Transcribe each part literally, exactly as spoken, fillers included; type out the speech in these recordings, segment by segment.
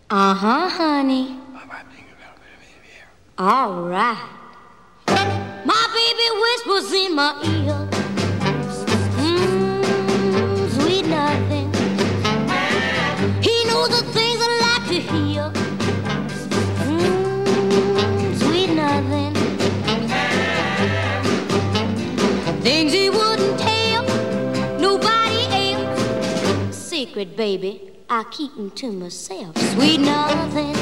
Uh-huh, honey. All right. My baby whispers in my ear. Mmm, sweet nothing. He knows the things I like to hear. Mmm, sweet nothing. Things he wouldn't tell nobody else. Secret, baby, I keep them to myself. Sweet nothing.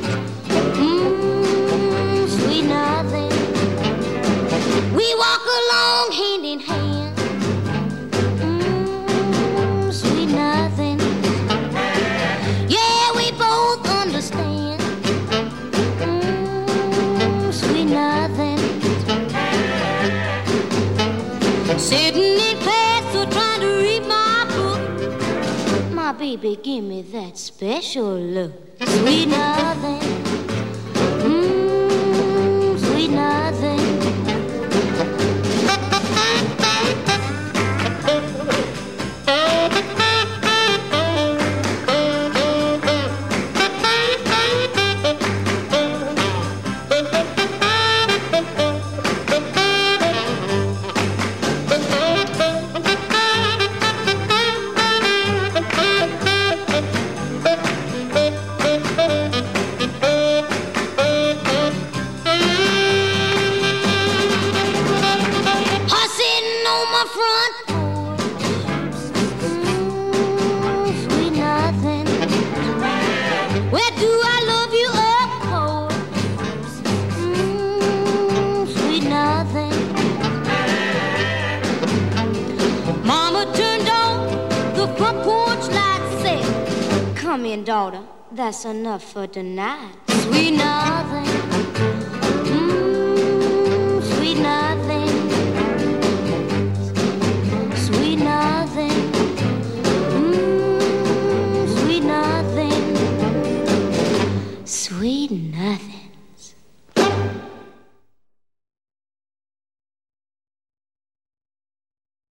Mmm, sweet nothing. We walk along hand in hand. Mmm, sweet nothing. Yeah, we both understand. Mmm, sweet nothing. Sitting in class or trying to read my book. My baby, give me that special look. Sweet nothing. Mmm, sweet nothing. Come in, daughter, that's enough for tonight. Sweet nothing. Mmm, sweet nothing. Sweet nothing. Mmm, sweet nothing. Sweet nothing.